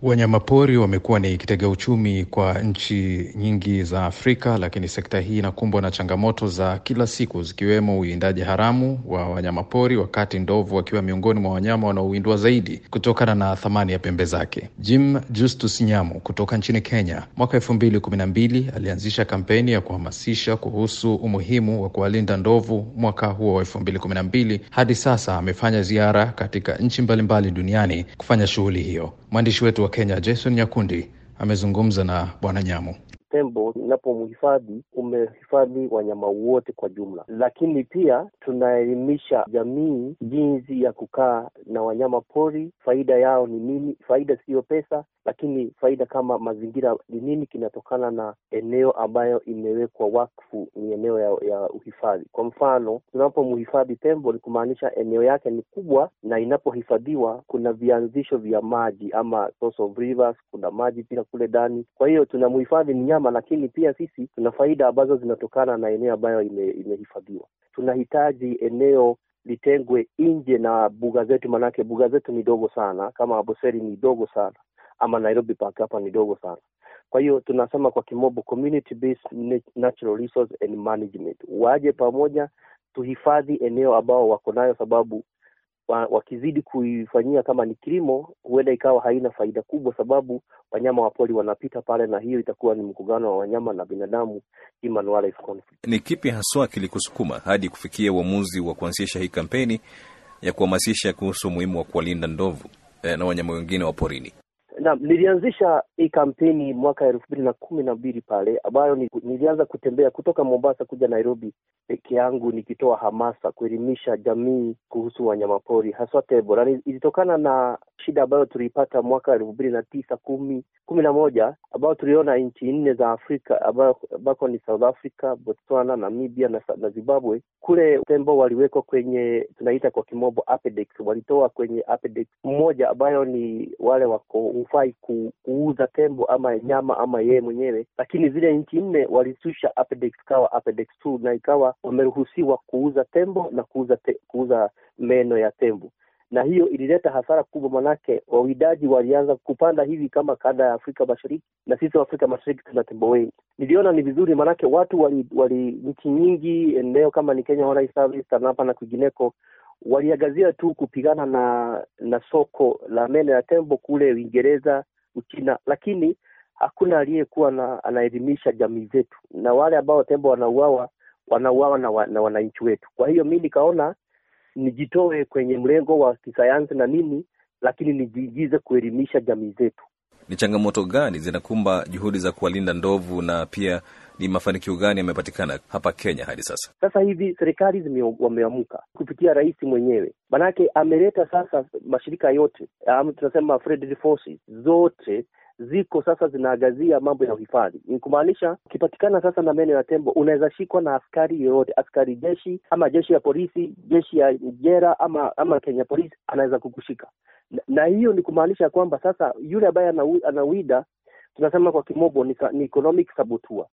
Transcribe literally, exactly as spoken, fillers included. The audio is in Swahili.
Wanyamapori wamekuwa ni kitega uchumi kwa nchi nyingi za Afrika, lakini sekta hii inakumbwa na changamoto za kila siku zikiwemo uwindaji haramu wa wanyamapori, wakati ndovu wakiwa miongoni mwa wanyama wanaowindwa zaidi kutokana na thamani ya pembe zake. Jim Justus Nyamu kutoka nchini Kenya mwaka elfu mbili kumi na mbili alianzisha kampeni ya kuhamasisha kuhusu umuhimu wa kuwalinda ndovu. Mwaka huo wa elfu mbili kumi na mbili hadi sasa amefanya ziara katika nchi mbalimbali duniani kufanya shughuli hiyo. Mwandishi wetu wa Kenya Jason Nyakundi amezungumza na Bwana Nyamu. Tembo unapomhifadhi umehifadhi wanyama wote kwa jumla, lakini pia tunaelimisha jamii jinsi ya kukaa na wanyama pori. Faida yao ni nini? Faida sio pesa, lakini faida kama mazingira ni nini kinatokana na eneo ambayo imewekwa wakfu, ni eneo ya, ya uhifadhi. Kwa mfano, tunapomhifadhi tembo ni kumaanisha eneo yake ni kubwa, na inapohifadhiwa kuna vianzisho vya maji ama source of rivers, kuna maji pia kule ndani. Kwa hiyo tunamhifadhi mnyama, lakini pia sisi tuna faida ambazo zinatokana na eneo ambayo ime, imehifadhiwa. Tunahitaji eneo litengwe nje na buga zetu, manake buga zetu ni dogo sana, kama Amboseli ni dogo sana, ama Nairobi Park hapa ni dogo sana. Kwa hiyo tunasema kwa kimombo community based natural resource and management. Waje pamoja tuhifadhi eneo ambao wako nayo, sababu wakizidi kuifanyia kama ni kilimo huenda ikawa haina faida kubwa, sababu wanyama wa pori wanapita pale, na hiyo itakuwa ni mkugano wa wanyama na binadamu, human wildlife conflict. Ni kipi haswa kilikusukuma hadi kufikia uamuzi wa kuanzisha hii kampeni ya kuhamasisha kuhusu umuhimu wa kuwalinda ndovu eh, na wanyama wengine wa porini? Na nilianzisha hii kampeni mwaka elfu mbili na kumi na mbili pale, ambayo nilianza kutembea kutoka Mombasa kuja Nairobi peke yangu, nikitoa hamasa kuelimisha jamii kuhusu wanyamapori hasa tembo. Na ilitokana na shida ambayo tulipata mwaka elfu mbili na tisa, kumi, kumi na moja, ambayo tuliona nchi nne za Afrika ambayo bako ni South Africa, Botswana, Namibia na, na Zimbabwe. Kule tembo waliwekwa kwenye tunaita kwa kimombo apedex, walitoa kwenye apedex mmoja ambayo ni wale wako hufai ku, kuuza tembo ama nyama ama yeye mwenyewe, lakini zile nchi nne walisusha apedex kawa apedex two, na ikawa wameruhusiwa kuuza tembo na kuuza te, kuuza meno ya tembo. Na hiyo ilileta hasara kubwa, manake wawindaji walianza kupanda hivi kama kanda ya Afrika Mashariki, na sisi wa Afrika Mashariki tuna tembo wengi. Niliona ni vizuri, manake watu wali, wali nchi nyingi eneo kama ni Kenya Wildlife Service, Tanapa na kwingineko waliagazia tu kupigana na na soko la meno ya tembo kule Uingereza, Uchina, lakini hakuna aliyekuwa na anaelimisha jamii zetu, na wale ambao tembo wanauawa wanauawa na, wa, na wananchi wetu. Kwa hiyo mimi nikaona nijitoe kwenye mlengo wa kisayansi na nini, lakini nijiingize kuelimisha jamii zetu. Ni changamoto gani zinakumba juhudi za kuwalinda ndovu, na pia ni mafanikio gani yamepatikana hapa Kenya hadi sasa? Sasa hivi serikali wameamuka kupitia rais mwenyewe, manake ameleta sasa mashirika yote, um, tunasema federal forces zote ziko sasa zinaangazia mambo ya uhifadhi. Ni kumaanisha ukipatikana sasa na meno ya tembo unaweza shikwa na askari yoyote, askari jeshi ama jeshi ya polisi, jeshi ya jera ama ama Kenya polisi anaweza kukushika. Na, na hiyo ni kumaanisha kwamba sasa yule ambaye anawida tunasema kwa kimombo ni, ni economic saboteur.